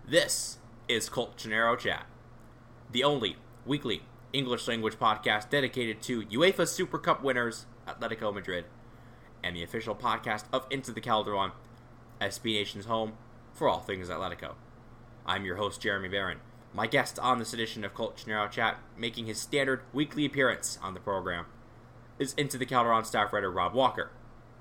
This is Colchonero Chat, the only weekly English language podcast dedicated to UEFA Super Cup winners, Atletico Madrid, and the official podcast of Into the Calderon, SB Nation's home for all things Atletico. I'm your host, Jeremy Barron. My guest on this edition of Colchonero Chat, making his standard weekly appearance on the program, is Into the Calderon staff writer Rob Walker.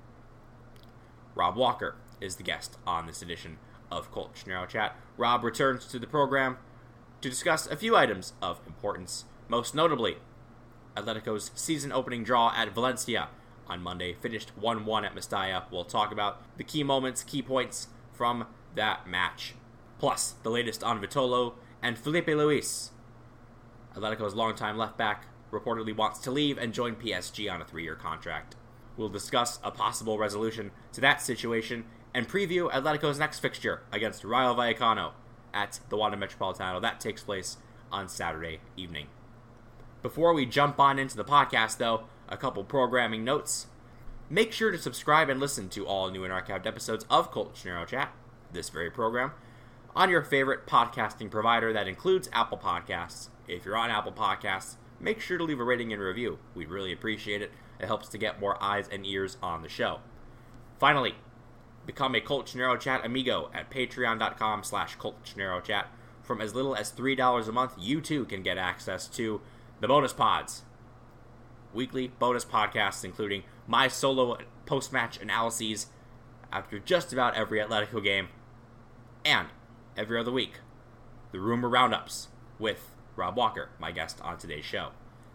Rob Walker is the guest on this edition of Colchonero Chat. Rob returns to the program to discuss a few items of importance, most notably Atletico's season-opening draw at Valencia on Monday, finished 1-1 at Mestalla. We'll talk about the key moments, key points from that match, plus the latest on Vitolo and Felipe Luis. Atletico's longtime left-back reportedly wants to leave and join PSG on a 3-year contract. We'll discuss a possible resolution to that situation and preview Atletico's next fixture against Rayo Vallecano at the Wanda Metropolitano. That takes place on Saturday evening. Before we jump on into the podcast, though, a couple programming notes. Make sure to subscribe and listen to all new and archived episodes of Colchonero Chat, this very program, on your favorite podcasting provider. That includes Apple Podcasts. If you're on Apple Podcasts, make sure to leave a rating and review. We'd really appreciate it. It helps to get more eyes and ears on the show. Finally, become a Colchonero Chat amigo at patreon.com/ColchoneroChat. From as little as $3 a month, you too can get access to the bonus pods. Weekly bonus podcasts, including my solo post-match analyses after just about every Atletico game. And every other week, the rumor roundups with Rob Walker, my guest on today's show.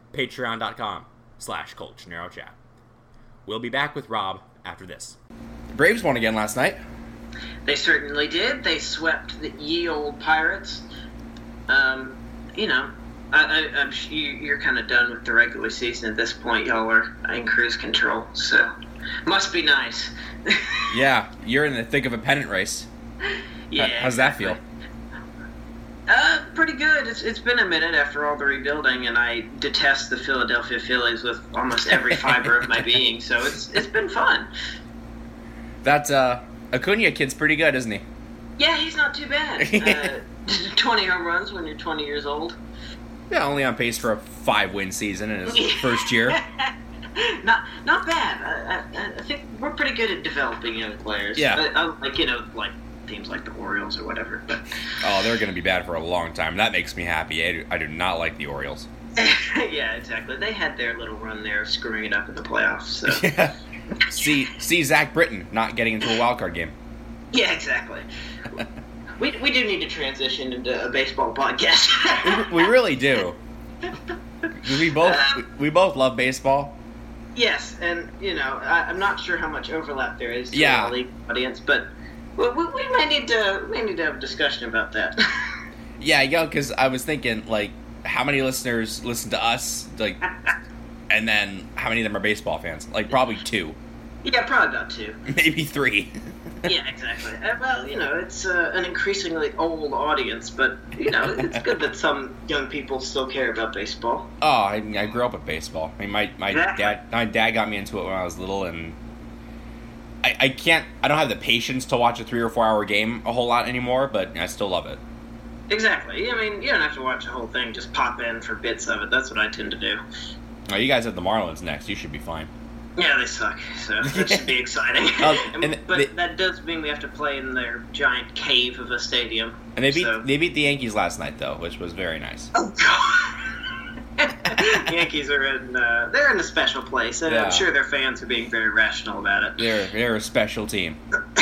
Patreon.com/ColchoneroChat. We'll be back with Rob after this. The Braves won again last night. They certainly did. They swept the ye old Pirates. I'm you're kind of done with the regular season at this point. Y'all are in cruise control, so must be nice. Yeah, you're in the thick of a pennant race. Yeah, how's that feel? Pretty good. It's been a minute after all the rebuilding, and I detest the Philadelphia Phillies with almost every fiber of my being. So it's been fun. That Acuna kid's pretty good, isn't he? Yeah, he's not too bad. 20 home runs when you're 20 years old. Yeah, only on pace for a 5-win season in his first year. Not bad. I think we're pretty good at developing young players. Yeah. Like teams like the Orioles or whatever. But they're going to be bad for a long time. That makes me happy. I do not like the Orioles. Yeah, exactly. They had their little run there, screwing it up in the playoffs. So. Yeah. See Zach Britton not getting into a wild card game. Yeah, exactly. We do need to transition into a baseball podcast. we really do. We both love baseball. Yes, and I'm not sure how much overlap there is to the league audience, but we may need to have a discussion about that. Yeah, because I was thinking, how many listeners listen to us, and then how many of them are baseball fans? Probably 2. Yeah, probably about 2. Maybe 3. Yeah, exactly. Well, it's an increasingly old audience, but, it's good that some young people still care about baseball. Oh, I grew up with baseball. I mean, my dad got me into it when I was little, and I don't have the patience to watch a 3 or 4 hour game a whole lot anymore, but I still love it. Exactly. I mean, you don't have to watch the whole thing, just pop in for bits of it. That's what I tend to do. Oh, you guys have the Marlins next. You should be fine. Yeah, they suck, so that should be exciting. But that does mean we have to play in their giant cave of a stadium. And they beat the Yankees last night, though, which was very nice. Oh, God. The Yankees are they're in a special place, and I'm sure their fans are being very rational about it. They're a special team.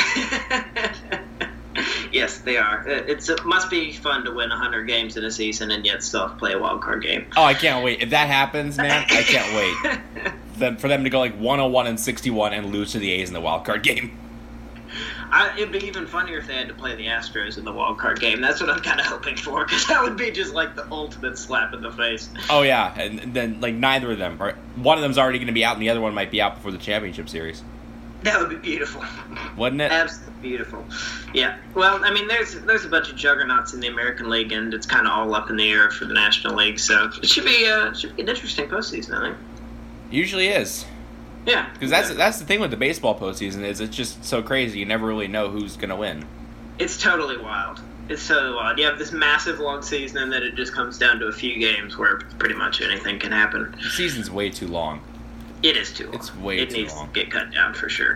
Yes, they are. It must be fun to win 100 games in a season and yet still play a wild card game. Oh, I can't wait. If that happens, man, I can't wait. For them to go 101-61 and lose to the A's in the wild card game. It'd be even funnier if they had to play the Astros in the wild card game. That's what I'm kind of hoping for, because that would be just the ultimate slap in the face. Oh, yeah, and then neither of them. One of them's already going to be out, and the other one might be out before the championship series. That would be beautiful. Wouldn't it? Absolutely beautiful. Yeah. Well, I mean, there's a bunch of juggernauts in the American League, and it's kind of all up in the air for the National League. So it should be an interesting postseason, I think. Usually is. Yeah. Because that's the thing with the baseball postseason is it's just so crazy. You never really know who's going to win. It's totally wild. It's so odd. You have this massive long season, and then it just comes down to a few games where pretty much anything can happen. The season's way too long. It is too long. It's way too long. It needs to get cut down for sure.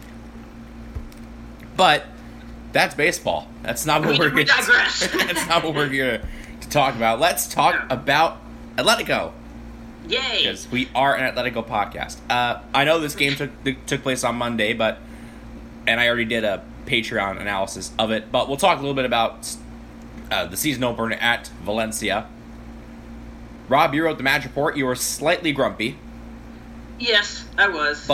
But that's baseball. That's not what we digress. That's not what we're here to talk about. Let's talk about Atletico. Yay! Because we are an Atletico podcast. I know this game took place on Monday, and I already did a Patreon analysis of it, but we'll talk a little bit about the season opener at Valencia. Rob, you wrote the match report. You were slightly grumpy. Yes, I was.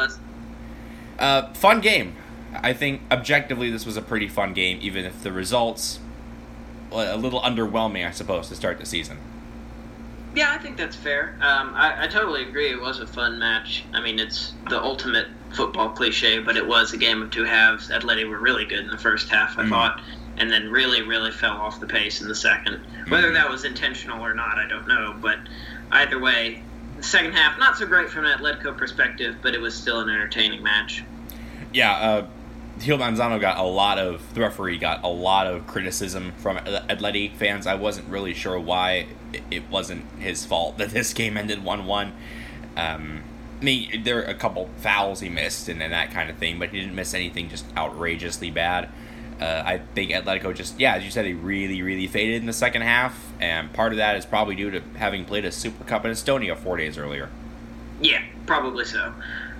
Fun game. I think objectively this was a pretty fun game, even if the results a little underwhelming, I suppose, to start the season. Yeah, I think that's fair. I totally agree. It was a fun match. I mean, it's the ultimate football cliche, but it was a game of two halves. Atleti were really good in the first half, I thought, and then really, really fell off the pace in the second. Whether that was intentional or not, I don't know. But either way, the second half, not so great from an Atletico perspective, but it was still an entertaining match. Yeah, Gil Manzano the referee got a lot of criticism from Atleti fans. I wasn't really sure why it wasn't his fault that this game ended 1-1. There were a couple fouls he missed and that kind of thing, but he didn't miss anything just outrageously bad. I think Atletico just, as you said, they really, really faded in the second half, and part of that is probably due to having played a Super Cup in Estonia 4 days earlier. Yeah, probably so.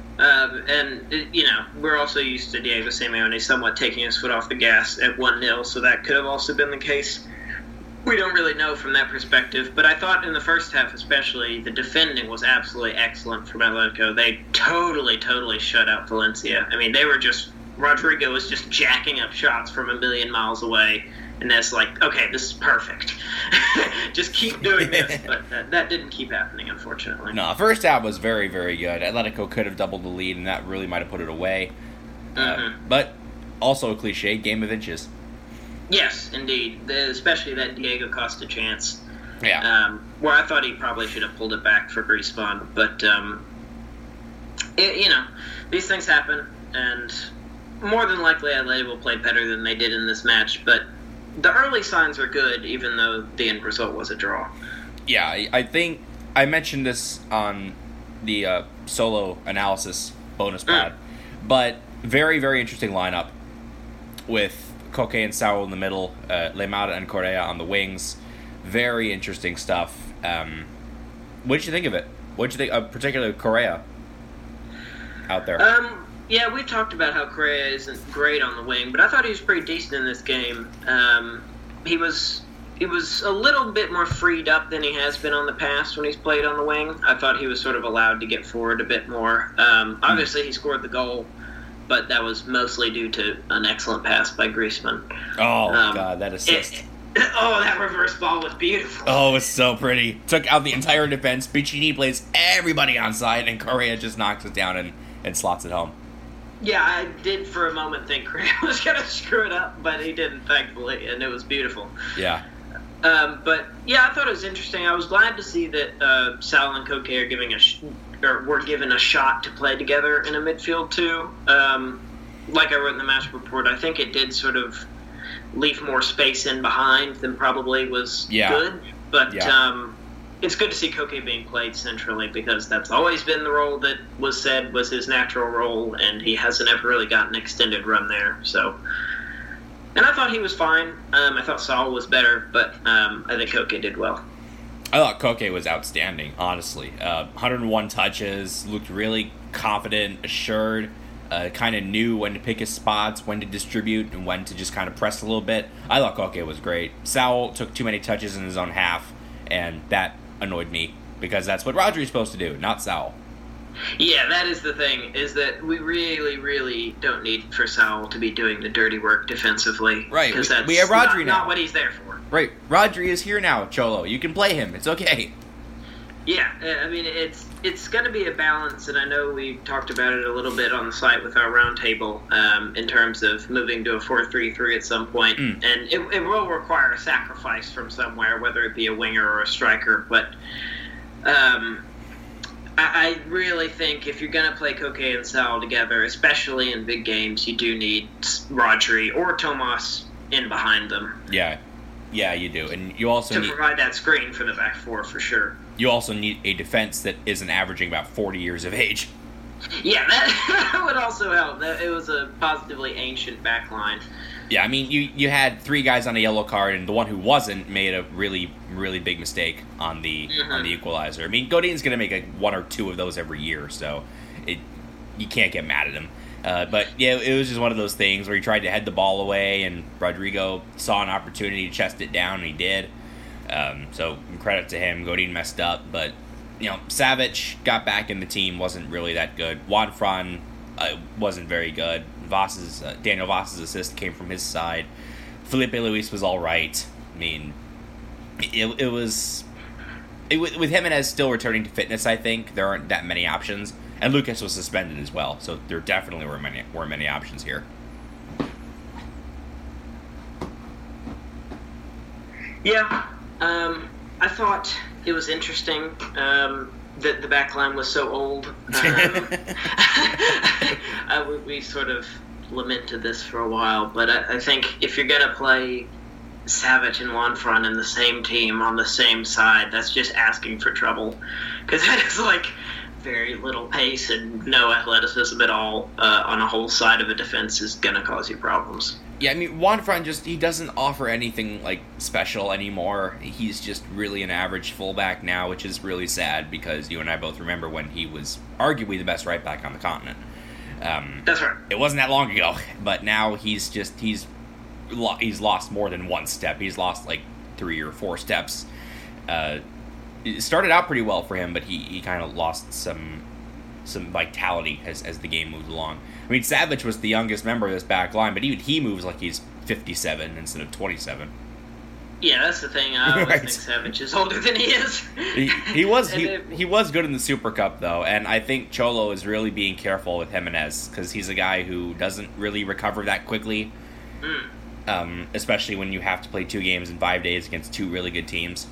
We're also used to Diego Simeone somewhat taking his foot off the gas at 1-0, so that could have also been the case. We don't really know from that perspective, but I thought in the first half especially, the defending was absolutely excellent from Atletico. They totally shut out Valencia. I mean, Rodrigo was just jacking up shots from a million miles away, and that's like, okay, this is perfect. Just keep doing this. But that didn't keep happening, unfortunately. No, first half was very, very good. Atletico could have doubled the lead, and that really might have put it away. But also a cliche, game of inches. Yes, indeed. Especially that Diego Costa chance. Yeah. Where I thought he probably should have pulled it back for Griezmann. But, these things happen, and more than likely Atleti will play better than they did in this match. But the early signs are good, even though the end result was a draw. Yeah, I think I mentioned this on the solo analysis bonus pod, but very, very interesting lineup with Koke and Saul in the middle, Lemar and Correa on the wings. Very interesting stuff. What did you think of it? What did you think of particularly Correa out there? Yeah, we've talked about how Correa isn't great on the wing, but I thought he was pretty decent in this game. He was a little bit more freed up than he has been on the past when he's played on the wing. I thought he was sort of allowed to get forward a bit more. Obviously, he scored the goal, but that was mostly due to an excellent pass by Griezmann. Oh, God, that assist. That reverse ball was beautiful. Oh, it was so pretty. Took out the entire defense. Piccini plays everybody onside, and Correa just knocks it down and slots it home. Yeah, I did for a moment think Correa was going to screw it up, but he didn't, thankfully, and it was beautiful. Yeah. But, yeah, I thought it was interesting. I was glad to see that Sal and Koke are were given a shot to play together in a midfield, too. Like I wrote in the match report, I think it did sort of leave more space in behind than probably was good. But it's good to see Koke being played centrally, because that's always been the role that was said was his natural role, and he hasn't ever really gotten an extended run there. So, and I thought he was fine. I thought Saul was better, but I think Koke did well. I thought Koke was outstanding, honestly. 101 touches, looked really confident, assured, kind of knew when to pick his spots, when to distribute, and when to just kind of press a little bit. I thought Koke was great. Saul took too many touches in his own half, and that annoyed me, because that's what Rodri's supposed to do, not Saul. Yeah, that is the thing, is that we really, really don't need for Saul to be doing the dirty work defensively. Right, because that's we have Rodri now. Not what he's there for. Right, Rodri is here now, Cholo. You can play him. It's okay. Yeah, I mean, it's going to be a balance, and I know we talked about it a little bit on the site with our roundtable in terms of moving to a 4-3-3 at some point, and it will require a sacrifice from somewhere, whether it be a winger or a striker, but I really think if you're going to play Koke and Sal together, especially in big games, you do need Rodri or Tomas in behind them. Yeah, you do, and you also need provide that screen for the back four for sure. You also need a defense that isn't averaging about 40 years of age. Yeah, that would also help. It was a positively ancient back line. Yeah, I mean, you had 3 guys on a yellow card, and the one who wasn't made a really, really big mistake on the equalizer. I mean, Godin's going to make 1 or 2 of those every year, so you can't get mad at him. But, yeah, it was just one of those things where he tried to head the ball away, and Rodrigo saw an opportunity to chest it down, and he did. So, credit to him. Godin messed up, but, Savic got back in the team, wasn't really that good. Juan Fran wasn't very good. Daniel Voss's assist came from his side. Felipe Luis was all right. I mean, it was with Jimenez still returning to fitness. I think there aren't that many options, and Lucas was suspended as well, so there definitely were many options here. Yeah, I thought it was interesting that the back line was so old. We sort of lamented this for a while, but I think if you're going to play Savic and Juan Fran in the same team on the same side, that's just asking for trouble. Because that is like very little pace and no athleticism at all on a whole side of a defense is going to cause you problems. Yeah, I mean, Juan Fran he doesn't offer anything, special anymore. He's just really an average fullback now, which is really sad because you and I both remember when he was arguably the best right back on the continent. That's right. It wasn't that long ago, but now he's lost more than one step. He's lost, 3 or 4 steps. It started out pretty well for him, but he kind of lost some vitality as the game moved along. I mean, Savic was the youngest member of this back line, but even he moves like he's 57 instead of 27. Yeah, that's the thing. I always think Savic is older than he is. He was good in the Super Cup, though, and I think Cholo is really being careful with Jimenez because he's a guy who doesn't really recover that quickly, especially when you have to play 2 games in 5 days against 2 really good teams.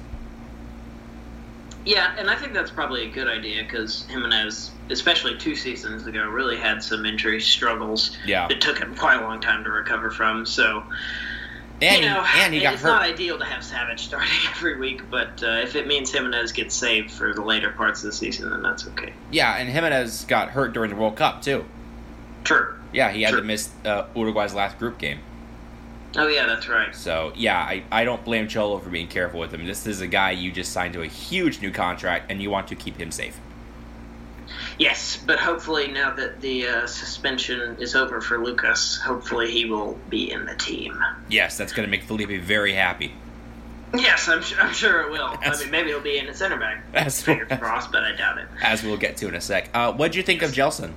Yeah, and I think that's probably a good idea because Jimenez, especially 2 seasons ago, really had some injury struggles that took him quite a long time to recover from. So, and he got it's hurt. not ideal to have Savic starting every week, but if it means Jimenez gets saved for the later parts of the season, then that's okay. Yeah, and Jimenez got hurt during the World Cup, too. True. Yeah, he had to miss Uruguay's last group game. Oh, yeah, that's right. So, yeah, I don't blame Cholo for being careful with him. This is a guy you just signed to a huge new contract, and you want to keep him safe. Yes, but hopefully now that the suspension is over for Lucas, hopefully he will be in the team. Yes, that's going to make Felipe very happy. Yes, I'm sure it will. Maybe he'll be in the center back. Fingers crossed, but I doubt it. As we'll get to in a sec. What'd you think of Gelson?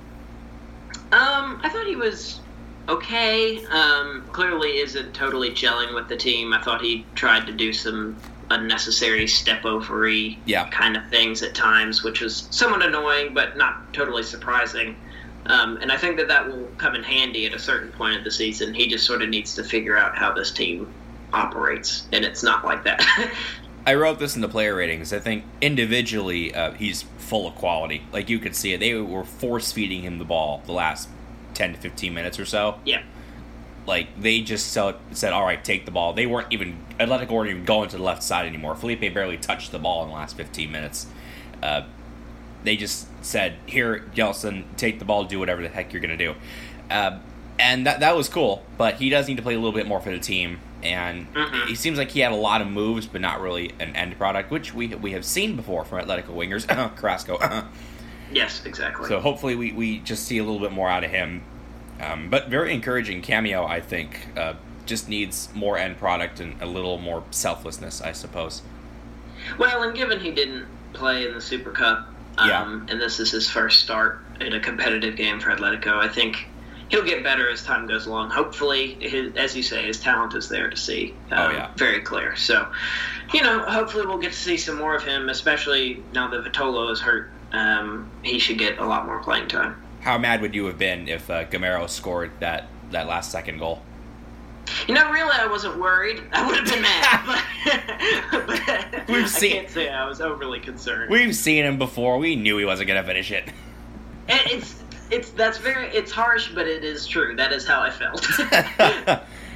I thought he was okay. Clearly isn't totally gelling with the team. I thought he tried to do some unnecessary step-overy kind of things at times, which was somewhat annoying, but not totally surprising. And I think that will come in handy at a certain point of the season. He just sort of needs to figure out how this team operates, and it's not like that. I wrote this in the player ratings. I think individually he's full of quality. You could see it. They were force-feeding him the ball the last 10 to 15 minutes or so. Yeah. They just said, all right, take the ball. They weren't even, Atletico weren't even going to the left side anymore. Felipe barely touched the ball in the last 15 minutes. They just said, here, Gelson, take the ball, do whatever the heck you're going to do. And that was cool, but he does need to play a little bit more for the team. And he seems like he had a lot of moves, but not really an end product, which we have seen before from Atletico wingers. Carrasco. Yes, exactly. So hopefully we just see a little bit more out of him. But very encouraging cameo, I think. Just needs more end product and a little more selflessness, I suppose. Well, and given he didn't play in the Super Cup, and this is his first start in a competitive game for Atletico, I think he'll get better as time goes along. Hopefully, as you say, his talent is there to see. Very clear. So, hopefully we'll get to see some more of him, especially now that Vitolo is hurt. He should get a lot more playing time. How mad would you have been if Gamero scored that last second goal? Really, I wasn't worried. I would have been mad, but I can't say I was overly concerned. We've seen him before. We knew he wasn't going to finish it. It's harsh, but it is true. That is how I felt.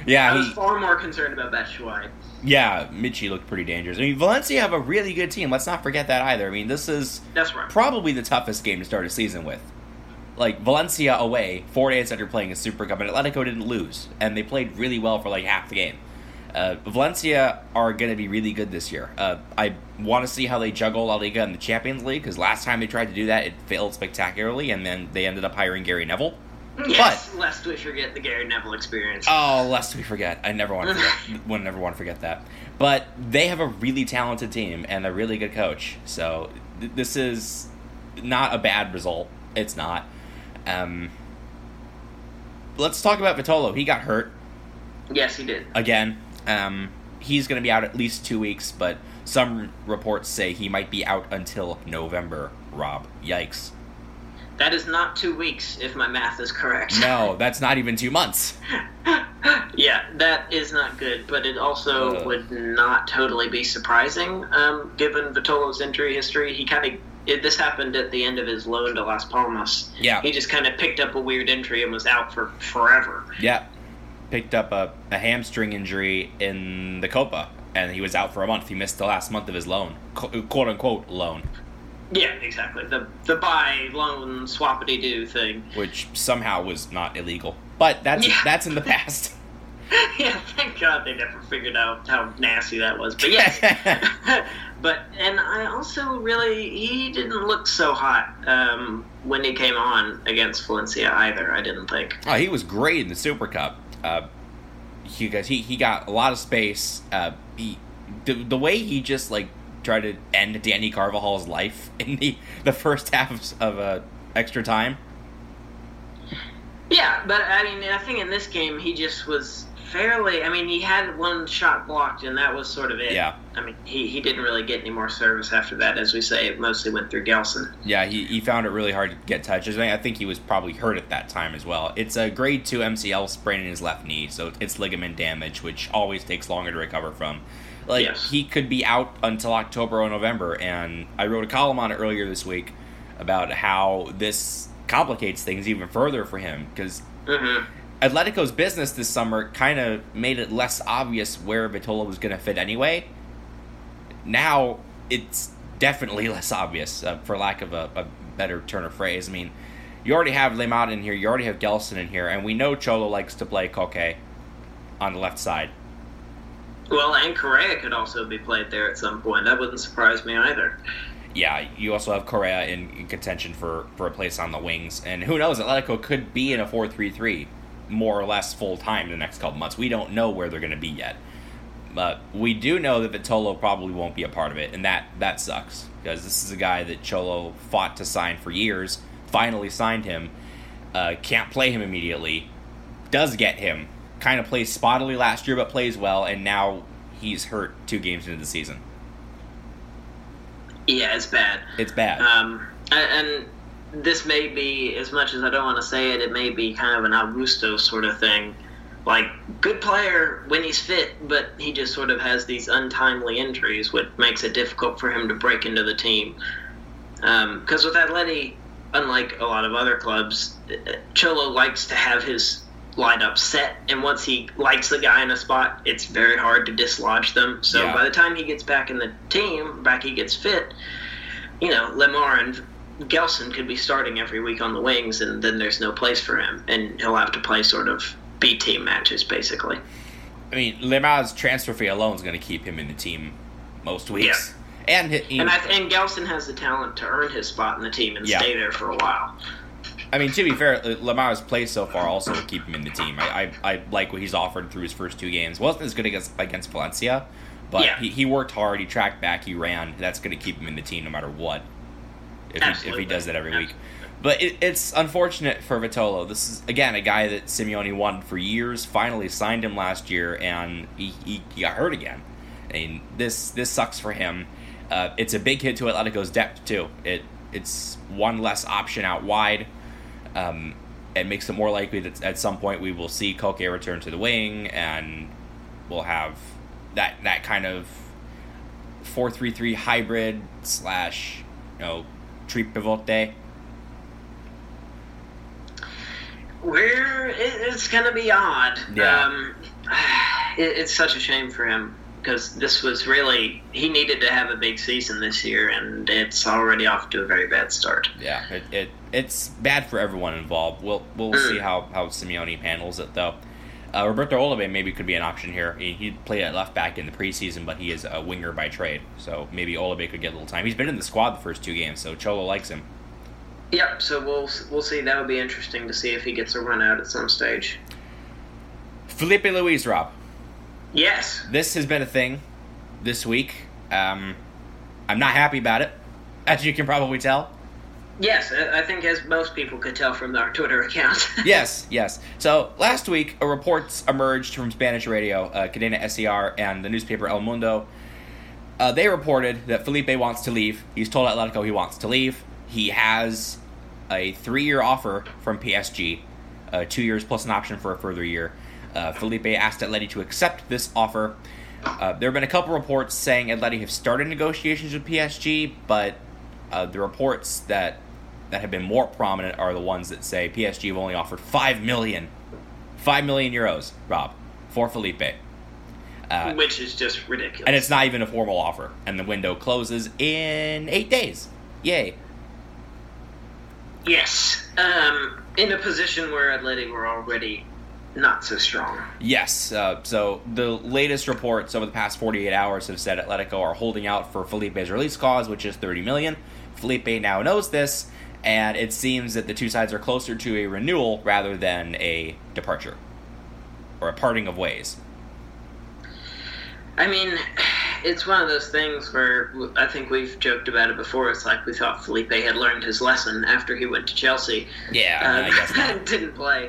Yeah, I was far more concerned about Batshuayi. Yeah, Michy looked pretty dangerous. I mean, Valencia have a really good team. Let's not forget that either. I mean, this is probably the toughest game to start a season with. Like, Valencia away, 4 days after playing a Super Cup, and Atletico didn't lose. And they played really well for, like, half the game. Valencia are going to be really good this year. I want to see how they juggle La Liga and the Champions League, because last time they tried to do that, it failed spectacularly, and then they ended up hiring Gary Neville. Yes, lest we forget the Gary Neville experience. Oh, lest we forget. I never want to forget. Would never want to forget that. But they have a really talented team and a really good coach. So this is not a bad result. It's not. Let's talk about Vitolo. He got hurt. Yes, he did. Again. He's going to be out at least 2 weeks, but some reports say he might be out until November, Rob. Yikes. That is not 2 weeks, if my math is correct. No, that's not even 2 months. Yeah, that is not good, but it also would not totally be surprising, given Vitolo's injury history. This happened at the end of his loan to Las Palmas. Yeah. He just kind of picked up a weird injury and was out for forever. Yeah. Picked up a hamstring injury in the Copa, and he was out for a month. He missed the last month of his loan, quote-unquote loan. Yeah, exactly. The buy, loan, swappity-doo thing. Which somehow was not illegal. But that's in the past. Yeah, thank God they never figured out how nasty that was. But yes. And I also he didn't look so hot when he came on against Valencia either, I didn't think. Oh, he was great in the Super Cup. He got a lot of space. The way he just, like, tried to end Danny Carvajal's life in the first half of extra time. Yeah, but I think in this game he just was fairly. He had one shot blocked, and that was sort of it. Yeah. He didn't really get any more service after that. As we say, it mostly went through Gelson. Yeah, he found it really hard to get touches. I think he was probably hurt at that time as well. It's a grade 2 MCL sprain in his left knee, so it's ligament damage, which always takes longer to recover from. Yes. He could be out until October or November, and I wrote a column on it earlier this week about how this complicates things even further for him, because Atletico's business this summer kind of made it less obvious where Vitolo was going to fit anyway. Now, it's definitely less obvious, for lack of a better turn of phrase. You already have Lemar in here, you already have Gelson in here, and we know Cholo likes to play Koke on the left side. Well, and Correa could also be played there at some point. That wouldn't surprise me either. Yeah, you also have Correa in contention for a place on the wings. And who knows, Atletico could be in a 4-3-3 more or less full-time the next couple months. We don't know where they're going to be yet. But we do know that Vitolo probably won't be a part of it, and that sucks. Because this is a guy that Cholo fought to sign for years, finally signed him, can't play him immediately, does get him, kind of plays spottily last year but plays well, and now he's hurt 2 games into the season. Yeah, it's bad. It's bad. And this may be, as much as I don't want to say it, it may be kind of an Augusto sort of thing. Like, good player when he's fit, but he just sort of has these untimely injuries, which makes it difficult for him to break into the team. Because with Atleti, unlike a lot of other clubs, Cholo likes to have his lineup set, and once he likes the guy in a spot, it's very hard to dislodge them. So by the time he gets back in the team, he gets fit, Lemar and Gelson could be starting every week on the wings, and then there's no place for him, and he'll have to play sort of B-team matches, basically. Lemar's transfer fee alone is going to keep him in the team most weeks. Yeah. And Gelson has the talent to earn his spot in the team and stay there for a while. To be fair, Lemar's play so far also will keep him in the team. I like what he's offered through his first 2 games. Wasn't as good against Valencia, but he worked hard, he tracked back, he ran. That's going to keep him in the team no matter what, if he does that every week. But it's unfortunate for Vitolo. This is, again, a guy that Simeone wanted for years, finally signed him last year, and he got hurt again. This sucks for him. It's a big hit to Atletico's depth, too. It's one less option out wide. It makes it more likely that at some point we will see Koke return to the wing, and we'll have that kind of 4-3-3 hybrid / tripivote. It's going to be odd. Yeah. it's such a shame for him because this was really he needed to have a big season this year, and it's already off to a very bad start. Yeah, it's bad for everyone involved. We'll see how Simeone handles it though. Roberto Olive maybe could be an option here. He played at left back in the preseason, but he is a winger by trade, so maybe Olive could get a little time. He's been in the squad the first 2 games, so Cholo likes him. Yep, so we'll see. That would be interesting to see if he gets a run out at some stage. Filipe Luis, Rob. Yes. This has been a thing this week. I'm not happy about it, as you can probably tell. Yes, I think as most people could tell from our Twitter account. Yes. So last week, reports emerged from Spanish radio, Cadena SER, and the newspaper El Mundo. They reported that Felipe wants to leave. He's told Atletico he wants to leave. He has a 3-year offer from PSG, 2 years plus an option for a further year. Felipe asked Atleti to accept this offer. There have been a couple reports saying Atleti have started negotiations with PSG, but the reports that have been more prominent are the ones that say PSG have only offered 5 million euros, Rob, for Felipe. Which is just ridiculous. And it's not even a formal offer. And the window closes in 8 days. Yay. Yes. In a position where Atleti were already not so strong. Yes. So the latest reports over the past 48 hours have said Atletico are holding out for Felipe's release clause, which is 30 million. Felipe now knows this, and it seems that the two sides are closer to a renewal rather than a departure or a parting of ways. I mean, it's one of those things where I think we've joked about it before. It's like we thought Felipe had learned his lesson after he went to Chelsea. Yeah, I guess not. Didn't play.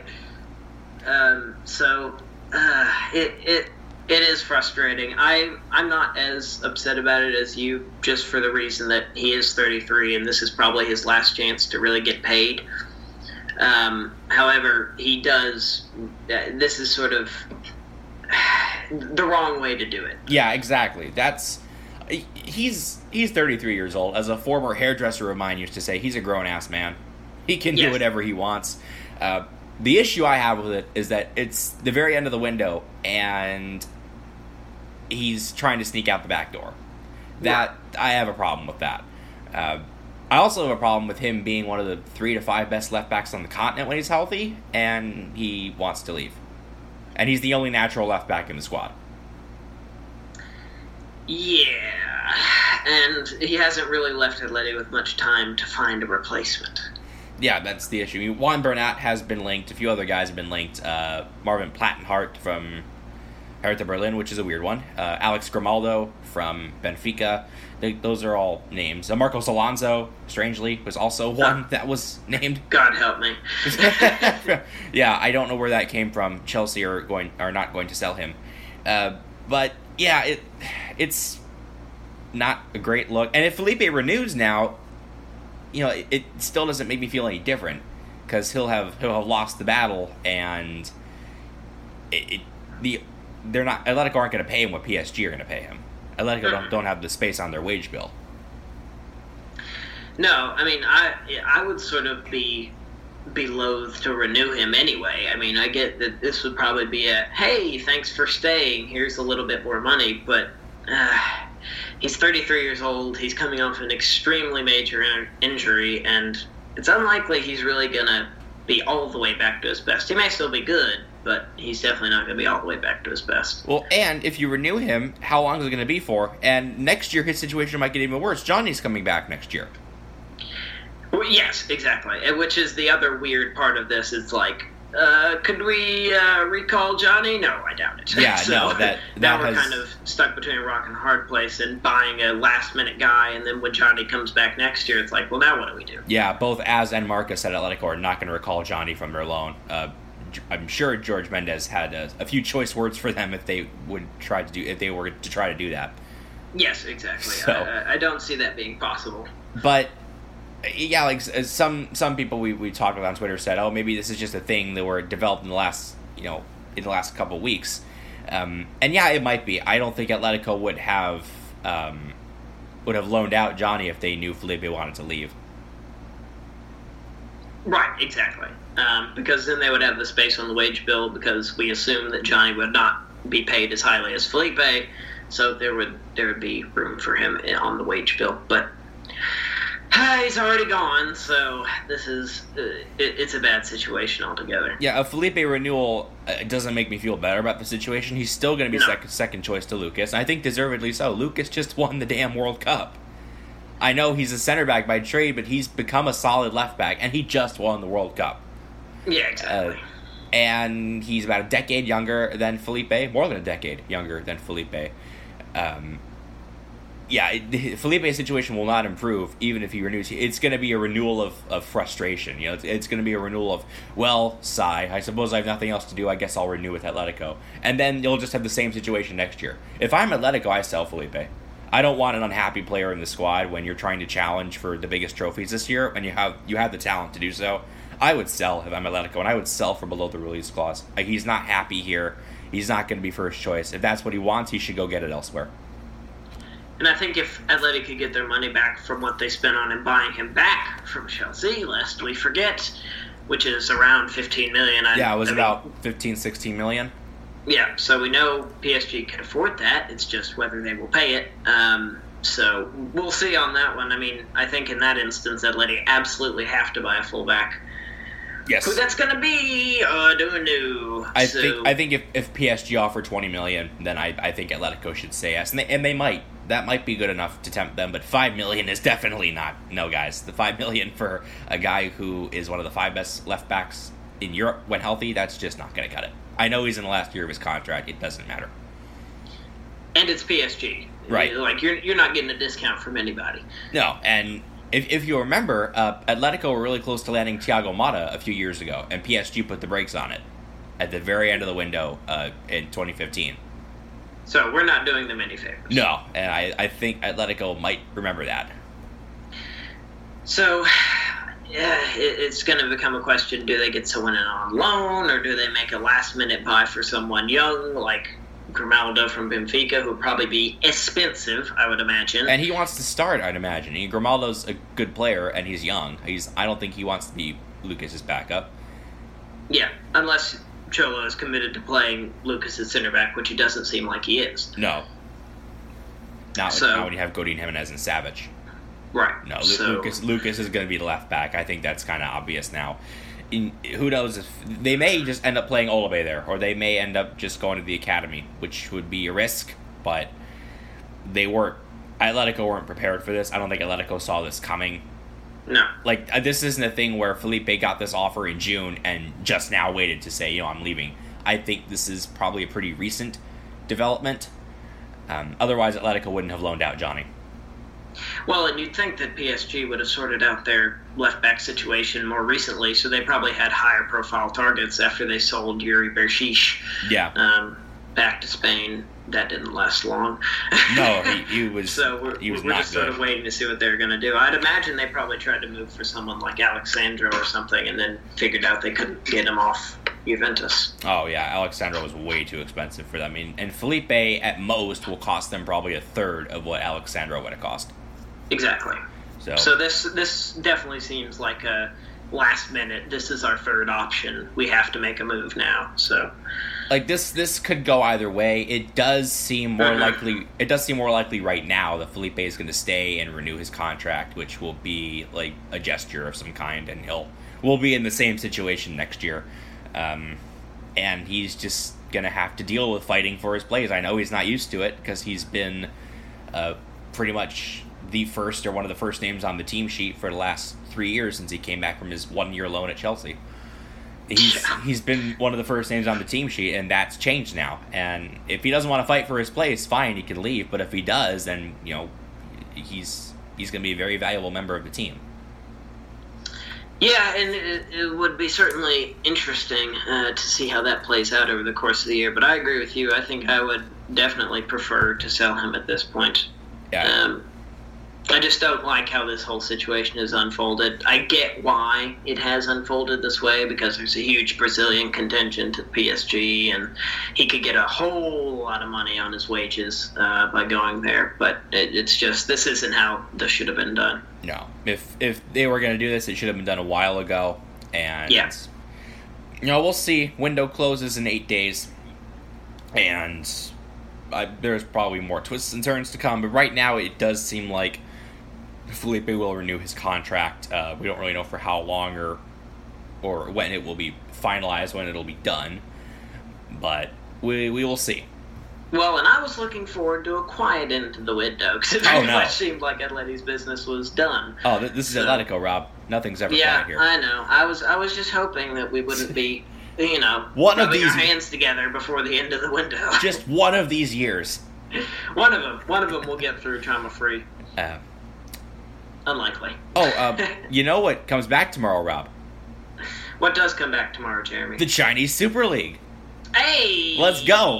It is frustrating. I'm not as upset about it as you, just for the reason that he is 33 and this is probably his last chance to really get paid. However, he does. This is sort of the wrong way to do it. Yeah, exactly. He's 33 years old. As a former hairdresser of mine used to say, he's a grown-ass man. He can do whatever he wants. The issue I have with it is that it's the very end of the window, and he's trying to sneak out the back door. I have a problem with that. I also have a problem with him being one of the 3 to 5 best left backs on the continent when he's healthy, and he wants to leave. And he's the only natural left back in the squad. Yeah, and he hasn't really left Atleti with much time to find a replacement. Yeah, that's the issue. I mean, Juan Bernat has been linked. A few other guys have been linked. Marvin Plattenhardt from Hertha Berlin, which is a weird one. Alex Grimaldo from Benfica. Those are all names. Marcos Alonso, strangely, was also one that was named. God help me. Yeah, I don't know where that came from. Chelsea are not going to sell him. But yeah, it's not a great look. And if Felipe renews now, it still doesn't make me feel any different because he'll have lost the battle, and Atletico aren't going to pay him what PSG are going to pay him. Atletico don't have the space on their wage bill. No, I mean I would sort of be loath to renew him anyway. I mean, I get that this would probably be a hey, thanks for staying. Here's a little bit more money, but. He's 33 years old. He's coming off an extremely major injury, and it's unlikely he's really going to be all the way back to his best. He may still be good, but he's definitely not going to be all the way back to his best. Well, and if you renew him, how long is it going to be for? And next year, his situation might get even worse. Johnny's coming back next year. Well, yes, exactly. Which is the other weird part of this. It's like, could we recall Johnny? No, I doubt it. Yeah, so no, now we're kind of stuck between a rock and a hard place and buying a last-minute guy, and then when Johnny comes back next year, it's like, well, now what do we do? Yeah, both Az and Marcus at Atletico are not going to recall Johnny from their loan. I'm sure George Mendes had a few choice words for them if they were to try to do that. Yes, exactly. So, I don't see that being possible. But yeah, like some people we talked about on Twitter said, oh, maybe this is just a thing that were developed in the last couple weeks, and yeah, it might be. I don't think Atletico would have loaned out Johnny if they knew Felipe wanted to leave. Right, exactly. Because then they would have the space on the wage bill, because we assume that Johnny would not be paid as highly as Felipe, so there would be room for him on the wage bill. But he's already gone, so this is it's a bad situation altogether. Yeah, a Felipe renewal doesn't make me feel better about the situation. He's still going to be second choice to Lucas, and I think deservedly so. Lucas just won the damn World Cup. I know he's a center back by trade, but he's become a solid left back, and he just won the World Cup. Yeah, exactly. And he's about a decade younger than Felipe, more than a decade younger than Felipe. Felipe's situation will not improve even if he renews. It's going to be a renewal of frustration. You know, it's going to be a renewal of, well, sigh, I suppose I have nothing else to do, I guess I'll renew with Atletico. And then you'll just have the same situation next year. If I'm Atletico, I sell Felipe. I don't want an unhappy player in the squad when you're trying to challenge for the biggest trophies this year, and you have the talent to do so. I would sell if I'm Atletico, and I would sell for below the release clause. He's not happy here. He's not going to be first choice. If that's what he wants, he should go get it elsewhere. And I think if Atletico could get their money back from what they spent on him buying him back from Chelsea, lest we forget, which is around $15 million. About 15, 16 million. Yeah, so we know PSG can afford that. It's just whether they will pay it. So we'll see on that one. I mean, I think in that instance, Atletico absolutely have to buy a fullback. Yes. Who that's going to be, don't know. I think if PSG offer $20 million, then I think Atletico should say yes, and they might. That might be good enough to tempt them, but $5 million is definitely not. No, guys, the $5 million for a guy who is one of the 5 best left backs in Europe when healthy, that's just not going to cut it. I know he's in the last year of his contract. It doesn't matter. And it's PSG. Right. Like, you're not getting a discount from anybody. No, and if you remember, Atletico were really close to landing Thiago Motta a few years ago, and PSG put the brakes on it at the very end of the window in 2015. So we're not doing them any favors. No, and I think Atletico might remember that. So, yeah, it's going to become a question, do they get someone in on loan, or do they make a last-minute buy for someone young, like Grimaldo from Benfica, who would probably be expensive, I would imagine. And he wants to start, I'd imagine. Grimaldo's a good player, and he's young. I don't think he wants to be Lucas's backup. Yeah, unless Cholo is committed to playing Lucas at center back, which he doesn't seem like he is. No. Not when you have Godin, Jimenez, and Savage. Right. No, Lucas is going to be the left back. I think that's kind of obvious now. Who knows if they may just end up playing Olive there, or they may end up just going to the academy, which would be a risk, but Atletico weren't prepared for this. I don't think Atletico saw this coming. No. Like, this isn't a thing where Felipe got this offer in June and just now waited to say, I'm leaving. I think this is probably a pretty recent development. Otherwise, Atletico wouldn't have loaned out Johnny. Well, and you'd think that PSG would have sorted out their left-back situation more recently, so they probably had higher-profile targets after they sold Yuri Bershish back to Spain. That didn't last long. No, he was. So we're just sort of waiting to see what they're going to do. I'd imagine they probably tried to move for someone like Alexandro or something, and then figured out they couldn't get him off Juventus. Oh yeah, Alexandro was way too expensive for them. And Felipe at most will cost them probably a third of what Alexandro would have cost. Exactly. So this definitely seems like a last minute. This is our third option. We have to make a move now. So. Like this could go either way. It does seem more likely. It does seem more likely right now that Felipe is going to stay and renew his contract, which will be like a gesture of some kind, and we'll be in the same situation next year. And he's just going to have to deal with fighting for his place. I know he's not used to it because he's been pretty much the first or one of the first names on the team sheet for the last 3 years since he came back from his 1-year loan at Chelsea. He's been one of the first names on the team sheet, and that's changed now. And if he doesn't want to fight for his place, fine, he can leave. But if he does, then he's going to be a very valuable member of the team. Yeah, and it would be certainly interesting to see how that plays out over the course of the year. But I agree with you. I think I would definitely prefer to sell him at this point. Yeah. I just don't like how this whole situation has unfolded. I get why it has unfolded this way, because there's a huge Brazilian contingent at PSG, and he could get a whole lot of money on his wages by going there. But it's just, this isn't how this should have been done. No. If they were going to do this, it should have been done a while ago. And, yeah. We'll see. Window closes in 8 days. And there's probably more twists and turns to come, but right now it does seem like Felipe will renew his contract. We don't really know for how long or when it will be finalized, when it'll be done, but we will see. Well, and I was looking forward to a quiet end to the window, because it very much seemed like Atleti's business was done. Oh, this is Atletico, Rob. Nothing's ever quiet here. Yeah, I know. I was just hoping that we wouldn't be, rubbing our hands together before the end of the window. Just one of these years. One of them we'll get through trauma-free. Unlikely. You know what comes back tomorrow, Rob? What does come back tomorrow, Jeremy? The Chinese Super League. Hey! Let's go.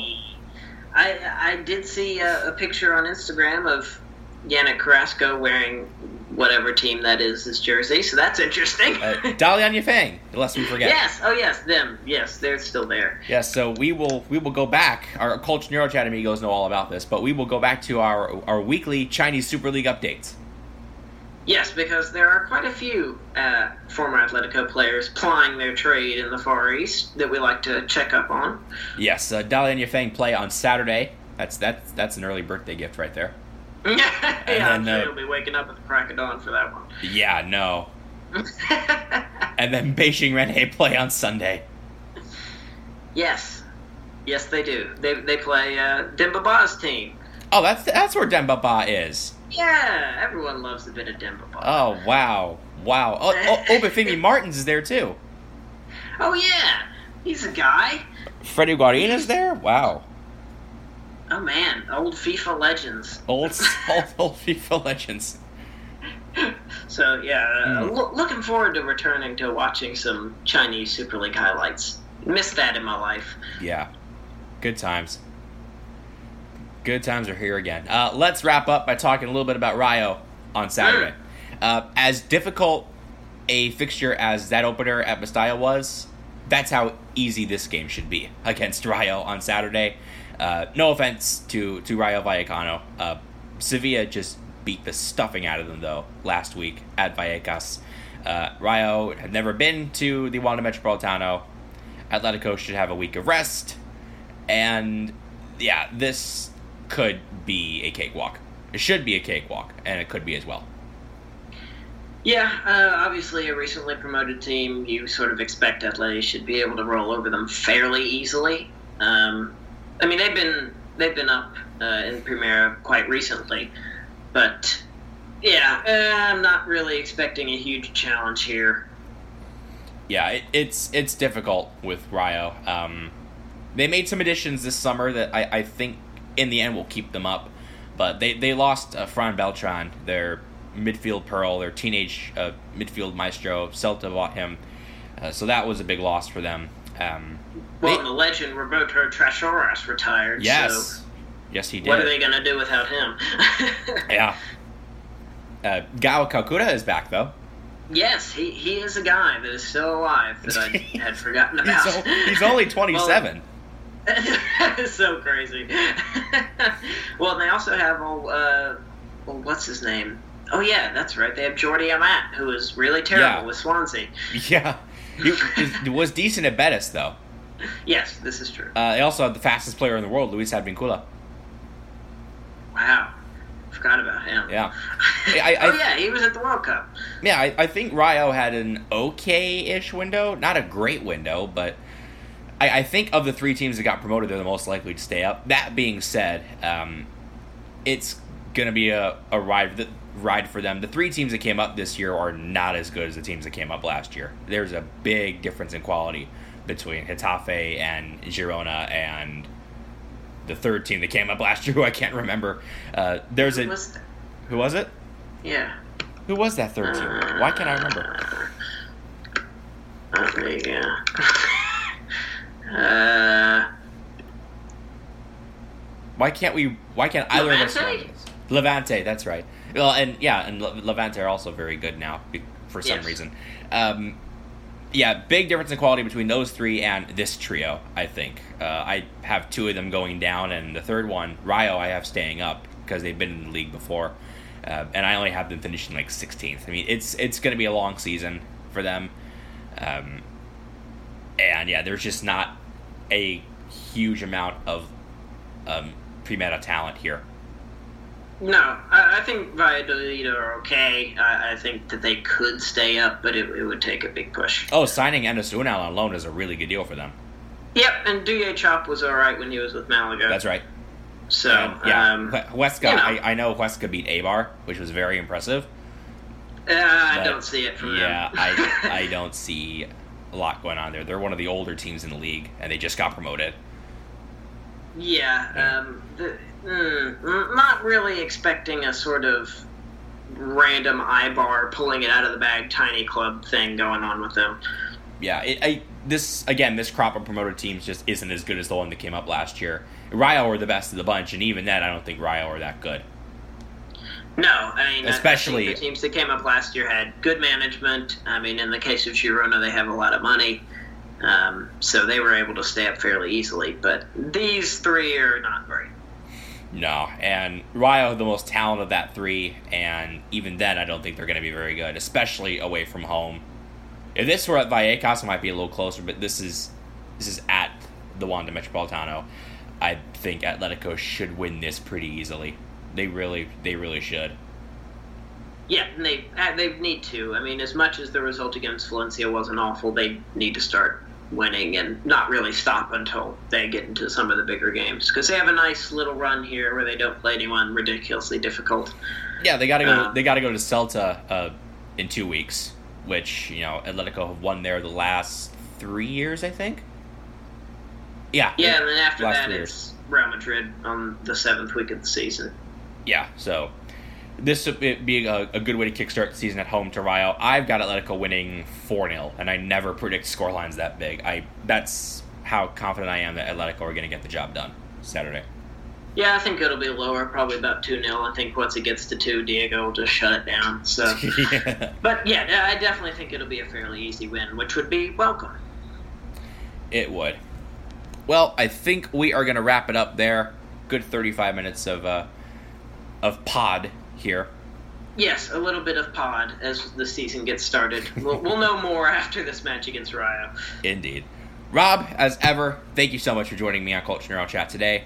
I did see a picture on Instagram of Yannick Carrasco wearing whatever team that is his jersey, so that's interesting. Dalian Yifeng, lest we forget. Yes, them. Yes, they're still there. Yes, so we will go back. Our Culture Neuro Chat amigos know all about this, but we will go back to our weekly Chinese Super League updates. Yes, because there are quite a few former Atletico players plying their trade in the Far East that we like to check up on. Yes, Dalian Yifeng play on Saturday. That's an early birthday gift right there. I'm sure you'll be waking up at the crack of dawn for that one. Yeah, no. And then Beijing Rene play on Sunday. Yes, they do. They play Demba Ba's team. Oh, that's where Demba Ba is. Yeah, everyone loves a bit of Demba Ba. Oh, wow. Oh, Obafemi Martins is there, too. Oh, yeah. He's a guy. Freddy Guarin is there? Wow. Oh, man. Old FIFA legends. Old FIFA legends. So, yeah. Looking forward to returning to watching some Chinese Super League highlights. Missed that in my life. Yeah. Good times. Good times are here again. Let's wrap up by talking a little bit about Rayo on Saturday. As difficult a fixture as that opener at Mestalla was, that's how easy this game should be against Rayo on Saturday. No offense to Rayo Vallecano. Sevilla just beat the stuffing out of them, though, last week at Vallecas. Rayo had never been to the Wanda Metropolitano. Atletico should have a week of rest. And, yeah, this could be a cakewalk. It should be a cakewalk, and it could be as well. Yeah, obviously a recently promoted team, you sort of expect Atleti should be able to roll over them fairly easily. I mean, they've been up in Primera quite recently, but yeah, I'm not really expecting a huge challenge here. Yeah, it's difficult with Rayo. They made some additions this summer that I think in the end will keep them up, but they lost Fran Beltran, their midfield pearl, their teenage midfield maestro. Celta bought him, so that was a big loss for them. The legend Roberto Trachoras retired. Yes, so yes, he did. What are they going to do without him? Yeah. Gao Kalkura is back, though. Yes, he is a guy that is still alive that I had forgotten about. He's only 27. So crazy. Well, they also have what's his name? Oh yeah, that's right. They have Jordi Amat, who is really terrible with Swansea. Yeah, he was decent at Betis, though. Yes, this is true. They also have the fastest player in the world, Luis Advincula. Wow, forgot about him. Yeah. He was at the World Cup. Yeah, I think Rayo had an okay-ish window, not a great window, but I think of the three teams that got promoted, they're the most likely to stay up. That being said, it's going to be a ride for them. The three teams that came up this year are not as good as the teams that came up last year. There's a big difference in quality between Getafe and Girona and the third team that came up last year, who I can't remember. Who was it? Yeah. Who was that third team? Why can't I remember? Why can't either of us know this? Levante, that's right. Well, and Levante are also very good now for some reason. Big difference in quality between those three and this trio, I think. I have two of them going down, and the third one, Rayo, I have staying up because they've been in the league before. And I only have them finishing like 16th. I mean, it's going to be a long season for them. And yeah, there's just not a huge amount of Primera talent here. No, I think Valladolid are okay. I think that they could stay up, but it would take a big push. Oh, signing Enes Unal on loan is a really good deal for them. Yep, and Douye Chop was all right when he was with Malaga. That's right. So, Huesca, you know. I know Huesca beat Eibar, which was very impressive. I don't see it from them. Yeah, I don't see a lot going on there. They're one of the older teams in the league, and they just got promoted. Yeah, not really expecting a sort of random Eibar pulling it out of the bag tiny club thing going on with them. Yeah, this crop of promoted teams just isn't as good as the one that came up last year. Rayo were the best of the bunch, and even then, I don't think Rayo are that good. No, I mean, especially I think the teams that came up last year had good management. I mean, in the case of Girona, they have a lot of money, so they were able to stay up fairly easily. But these three are not great. No, and Rayo the most talented of that three, and even then, I don't think they're going to be very good, especially away from home. If this were at Vallecas, it might be a little closer, but this is at the Wanda Metropolitano. I think Atletico should win this pretty easily. They really should. Yeah, and they need to. I mean, as much as the result against Valencia wasn't awful, they need to start winning and not really stop until they get into some of the bigger games, because they have a nice little run here where they don't play anyone ridiculously difficult. Yeah, they got to go. They got to go to Celta in 2 weeks, which Atletico have won there the last 3 years, I think. Yeah, and then after that it's Real Madrid on the 7th week of the season. Yeah, so this would be a good way to kickstart the season at home to Rayo. I've got Atletico winning 4-0, and I never predict scorelines that big. That's how confident I am that Atletico are going to get the job done Saturday. Yeah, I think it'll be lower, probably about 2-0. I think once it gets to 2, Diego will just shut it down. So, yeah. But yeah, I definitely think it'll be a fairly easy win, which would be welcome. It would. Well, I think we are going to wrap it up there. Good 35 minutes of pod here. Yes, a little bit of pod as the season gets started. We'll know more after this match against Rayo. Indeed. Rob, as ever, thank you so much for joining me on Colchonero Chat today.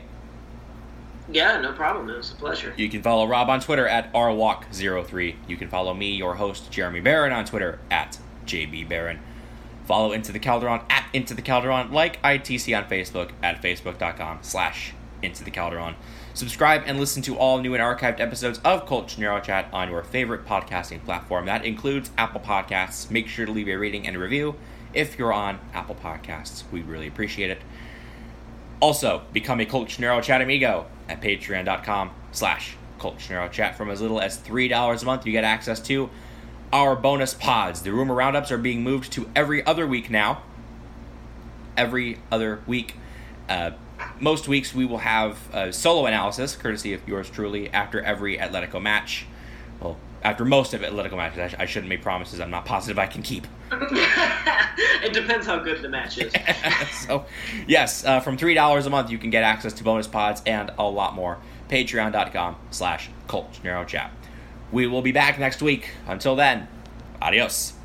Yeah, no problem. It was a pleasure. You can follow Rob on Twitter at rwalk03. You can follow me, your host, Jeremy Barron, on Twitter at jbbarron. Follow Into the Calderon at Into the Calderon, like ITC on Facebook at facebook.com/Into the Calderon. Subscribe and listen to all new and archived episodes of Colchonero Chat on your favorite podcasting platform. That includes Apple Podcasts. Make sure to leave a rating and a review if you're on Apple Podcasts. We'd really appreciate it. Also, become a Colchonero Chat amigo at patreon.com/Colchonero Chat. From as little as $3 a month, you get access to our bonus pods. The Rumor Roundups are being moved to every other week now. Every other week. Most weeks we will have a solo analysis, courtesy of yours truly, after every Atletico match. Well, after most of Atletico matches. I shouldn't make promises I'm not positive I can keep. It depends how good the match is. So, yes, from $3 a month you can get access to bonus pods and a lot more. Patreon.com/Colchonero Chat. We will be back next week. Until then, adios.